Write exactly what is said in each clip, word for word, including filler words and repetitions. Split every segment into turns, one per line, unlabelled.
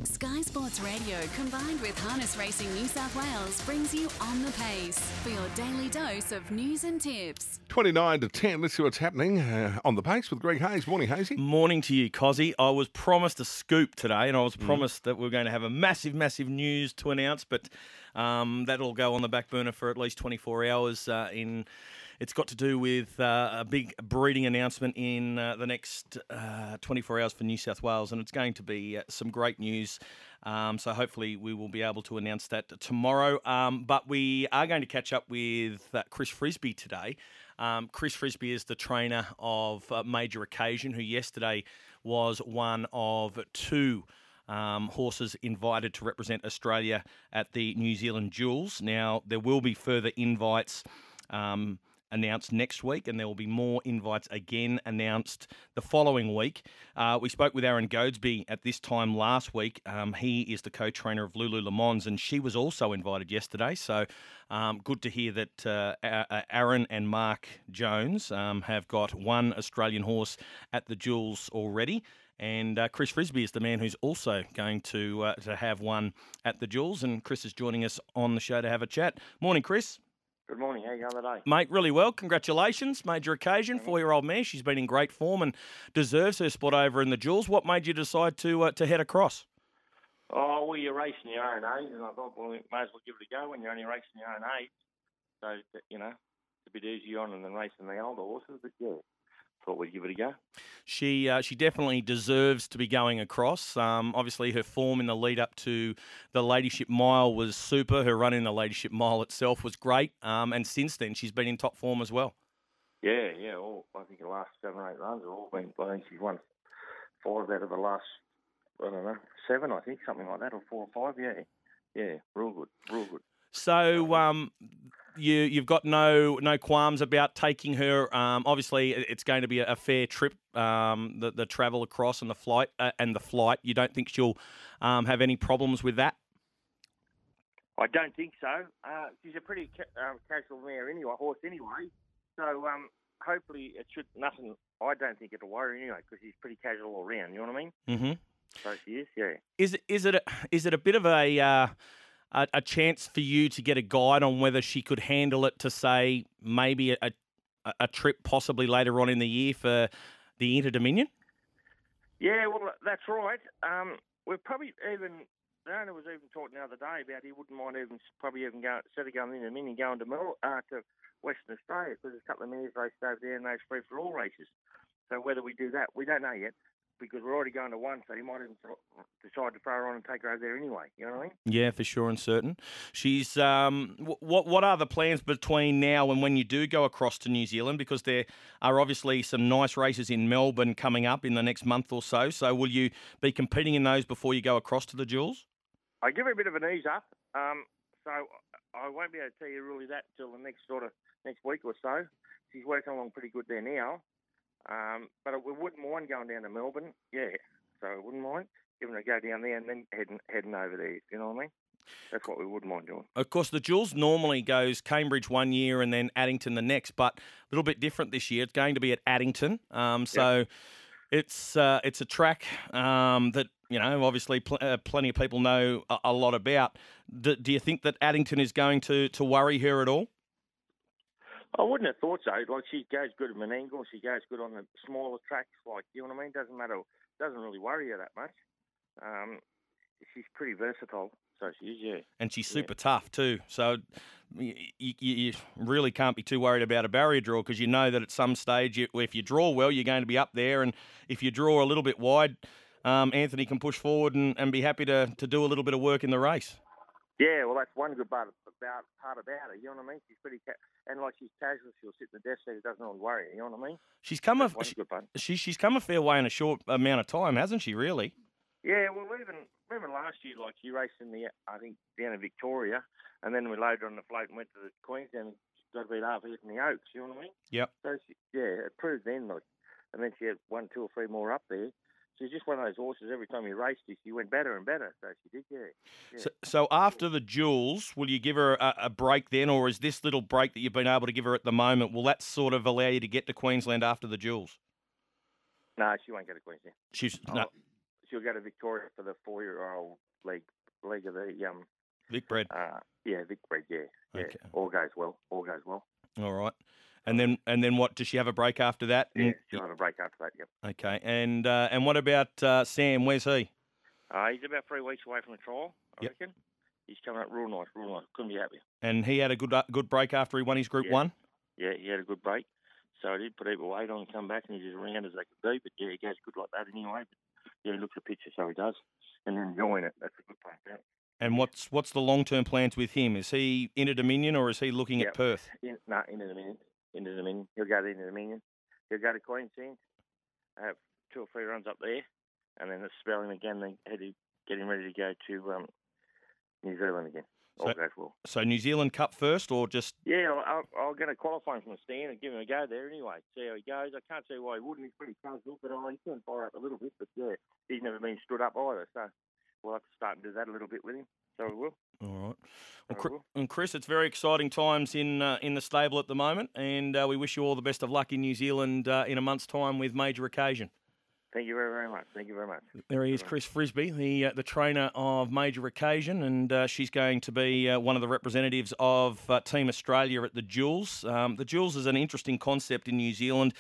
Sky Sports Radio combined with Harness Racing New South Wales brings you On the Pace for your daily dose of news and tips.
twenty-nine to ten, let's see what's happening uh, on the pace with Greg Hayes. Morning, Hazy.
Morning to you, Cozzy. I was promised a scoop today, and I was promised mm. that we are going to have a massive, massive news to announce, but um, that'll go on the back burner for at least twenty-four hours. Uh, in It's got to do with uh, a big breeding announcement in uh, the next uh, twenty-four hours for New South Wales, and it's going to be uh, some great news. Um, so hopefully we will be able to announce that tomorrow. Um, but we are going to catch up with uh, Chris Frisby today. Um, Chris Frisby is the trainer of uh, Major Occasion, who yesterday was one of two um, horses invited to represent Australia at the New Zealand Jewels. Now, there will be further invites um, announced next week, and there will be more invites again announced the following week. Uh, we spoke with Aaron Goadsby at this time last week. Um, he is the co-trainer of Lulu Le Mans, and she was also invited yesterday. So um, good to hear that uh, Aaron and Mark Jones um, have got one Australian horse at the Jewels already. And uh, Chris Frisby is the man who's also going to uh, to have one at the Jewels. And Chris is joining us on the show to have a chat. Morning, Chris.
Good morning. How you going today?
Mate, really well. Congratulations. Major Occasion, four-year-old mare. She's been in great form and deserves her spot over in the Jewels. What made you decide to uh, to head across?
Oh, well, you're racing your own age, and I thought, well, you may as well give it a go when you're only racing your own age. So, you know, it's a bit easier on than racing the older horses, but yeah, thought we'd give it a go.
She uh, she definitely deserves to be going across. Um, obviously, her form in the lead up to the Ladyship Mile was super. Her run in the Ladyship Mile itself was great. Um, and since then, she's been in top form as well.
Yeah, yeah. All, I think the last seven or eight runs have all been. I think she's won five out of the last, I don't know, seven, I think, something like that, or four or five. Yeah, yeah. Real good, real good.
So um, you, you've got no no qualms about taking her. Um, obviously, it's going to be a, a fair trip, um, the, the travel across and the flight. Uh, and the flight. You don't think she'll um, have any problems with that?
I don't think so. Uh, she's a pretty ca- uh, casual mare anyway, horse anyway. So um, hopefully it should nothing. I don't think it'll worry anyway because she's pretty casual all round. You know what I mean?
Mm-hmm.
So she is. Yeah.
Is it is it a, is it a bit of a uh, A, a chance for you to get a guide on whether she could handle it to, say, maybe a, a, a trip possibly later on in the year for the Inter-Dominion?
Yeah, well, that's right. Um, we're probably even, the owner was even talking the other day about he wouldn't mind even probably even going, instead of going in the Dominion, going to, Mel, uh, to Western Australia because there's a couple of mares raced over there and those free-for-all races. So whether we do that, we don't know yet. Because we're already going to one, so you might even decide to throw her on and take her over there anyway. You know what I mean?
Yeah, for sure and certain. She's um, what what are the plans between now and when you do go across to New Zealand? Because there are obviously some nice races in Melbourne coming up in the next month or so. So will you be competing in those before you go across to the Jewels?
I give her a bit of an ease up, um, so I won't be able to tell you really that until the next sort of next week or so. She's working along pretty good there now. Um, but we wouldn't mind going down to Melbourne, yeah. So I wouldn't mind giving her a go down there and then heading heading over there. You know what I mean? That's what we wouldn't mind doing.
Of course, the Jewels normally goes Cambridge one year and then Addington the next, but a little bit different this year. It's going to be at Addington, um, so yep. it's uh, it's a track um, that you know obviously pl- uh, plenty of people know a, a lot about. D- do you think that Addington is going to to worry her at all?
I wouldn't have thought so. Like, she goes good at Menangle. She goes good on the smaller tracks. Like, you know what I mean? Doesn't matter. Doesn't really worry her that much. Um, she's pretty versatile. So she is, yeah.
And she's
yeah.
super tough too. So you, you, you really can't be too worried about a barrier draw because you know that at some stage, you, if you draw well, you're going to be up there. And if you draw a little bit wide, um, Anthony can push forward and, and be happy to, to do a little bit of work in the race.
Yeah, well, that's one good part about part about her. You know what I mean? She's pretty ca- and like she's casual. She'll sit in the desk seat. It doesn't really worry her. You know what I mean?
She's come
that's
a she,
good part.
she she's come a fair way in a short amount of time, hasn't she? Really?
Yeah. Well, even remember last year, like she raced in the I think down in Victoria, and then we loaded on the float and went to the Queensland and got to beat half in the Oaks. You know what I mean?
Yep.
So she, yeah, it proved then, like, and then she had one, two, or three more up there. She's just one of those horses. Every time you raced her, she went better and better. So she did, yeah. yeah.
So, so after the Jewels, will you give her a, a break then, or is this little break that you've been able to give her at the moment, will that sort of allow you to get to Queensland after the Jewels?
No, she won't go to Queensland.
She's
oh,
no.
she'll go to Victoria for the four-year-old league, league of the um.
Vic Bred.
Uh, yeah, Vic Bred. Yeah, yeah.
Okay.
All goes well. All goes well.
All right. And then and then what? Does she have a break after that?
Yeah, she'll have a break after that. Yep.
Okay. And uh, and what about uh, Sam? Where's he?
Uh, he's about three weeks away from the trial, I
Yep.
reckon. He's coming up real nice, real nice. Couldn't be happier.
And he had a good uh, good break after he won his Group
Yeah.
One.
Yeah, he had a good break. So he did put heap of weight on and come back, and he's as round as they could be. But yeah, he goes good like that anyway. But yeah, he looks a picture, so he does. And then enjoying it. That's a good place. Yeah.
And what's what's the long term plans with him? Is he into Dominion or is he looking
Yep.
at Perth?
In, no, into the Dominion. Into the Dominion. He'll go to the Dominion. He'll go to Queensland. Have two or three runs up there, and then spell him again. Then head to get him ready to go to um, New Zealand again. All
So-
goes well.
So New Zealand Cup first or just
Yeah, I'll, I'll get a qualifying from the stand and give him a go there anyway. See how he goes. I can't see why he wouldn't. He's pretty casual, but oh, he can fire up a little bit. But yeah, he's never been stood up either, so we'll have to start and do that a little bit with him. So we will.
all right? Well,
So we
Chri-
will.
and Chris, it's very exciting times in uh, in the stable at the moment, and uh, we wish you all the best of luck in New Zealand uh, in a month's time with Major Occasion.
Thank you very, very much. Thank you very much.
There he is, Chris Frisby, the uh, the trainer of Major Occasion, and uh, she's going to be uh, one of the representatives of uh, Team Australia at the Jewels. Um, the Jewels is an interesting concept in New Zealand,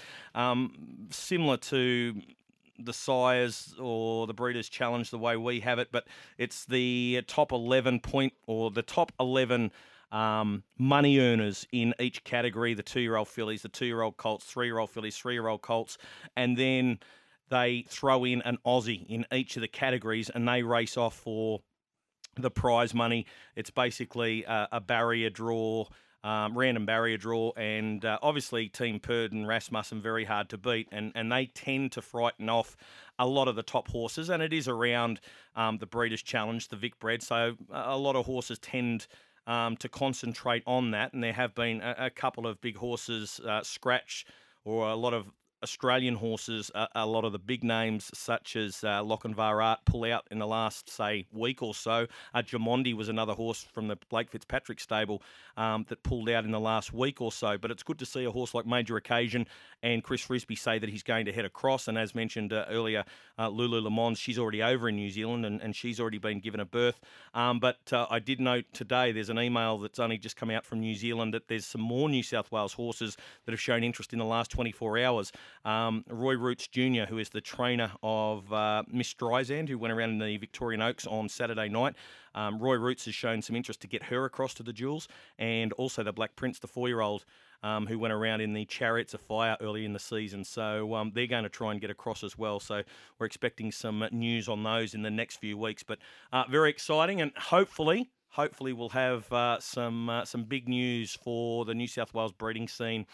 um, similar to the Sires or the Breeders' Challenge the way we have it, but it's the top eleven point or the top eleven um, money earners in each category: the two-year-old fillies, the two-year-old colts, three-year-old fillies, three-year-old colts, and then they throw in an Aussie in each of the categories, and they race off for the prize money. It's basically a, a barrier draw. Um, random barrier draw, and uh, obviously Team Perd and Rasmussen very hard to beat, and, and they tend to frighten off a lot of the top horses, and it is around um, the Breeders' Challenge, the Vic Bred, so a lot of horses tend um, to concentrate on that, and there have been a, a couple of big horses uh, scratch, or a lot of Australian horses, a, a lot of the big names such as uh, Lochinvar Art pull out in the last, say, week or so. Uh, Jamondi was another horse from the Blake Fitzpatrick stable um, that pulled out in the last week or so. But it's good to see a horse like Major Occasion and Chris Frisby say that he's going to head across. And as mentioned uh, earlier, uh, Lulu Le Mans, she's already over in New Zealand and, and she's already been given a berth. Um, but uh, I did note today there's an email that's only just come out from New Zealand that there's some more New South Wales horses that have shown interest in the last twenty-four hours. Um, Roy Roots Junior, who is the trainer of uh, Miss Streisand, who went around in the Victorian Oaks on Saturday night. Um, Roy Roots has shown some interest to get her across to the Jewels, and also the Black Prince, the four-year-old, um, who went around in the Chariots of Fire early in the season. So um, they're going to try and get across as well. So we're expecting some news on those in the next few weeks. But uh, very exciting, and hopefully... Hopefully, we'll have uh, some uh, some big news for the New South Wales breeding scene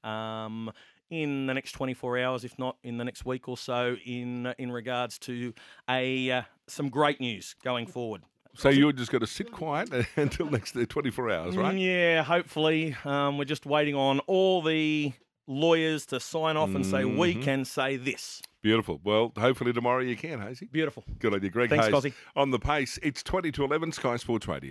um, in the next twenty-four hours, if not in the next week or so, in uh, in regards to a uh, some great news going forward.
So you're just going to sit quiet until next twenty-four hours, right?
Yeah, hopefully. Um, we're just waiting on all the lawyers to sign off and say we
Mhm.
can say this.
Beautiful. Well, hopefully tomorrow you can, Hazy.
Beautiful.
Good on you, Greg
Thanks,
Hayes.
Cosy.
On the pace, it's twenty to eleven, Sky Sports Radio.